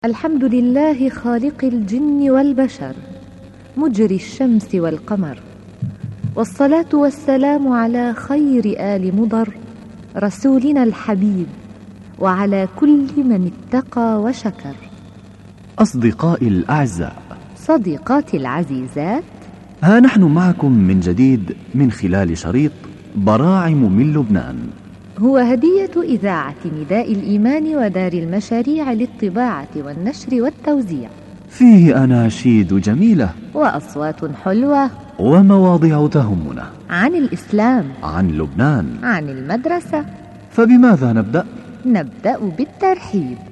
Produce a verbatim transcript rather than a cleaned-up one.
الحمد لله خالق الجن والبشر مجري الشمس والقمر، والصلاة والسلام على خير آل مضر رسولنا الحبيب، وعلى كل من اتقى وشكر. أصدقائي الأعزاء، صديقاتي العزيزات، ها نحن معكم من جديد من خلال شريط براعم من لبنان، هو هدية إذاعة نداء الإيمان ودار المشاريع للطباعة والنشر والتوزيع، فيه أناشيد جميلة وأصوات حلوة ومواضيع تهمنا عن الإسلام، عن لبنان، عن المدرسة. فبماذا نبدأ؟ نبدأ بالترحيب.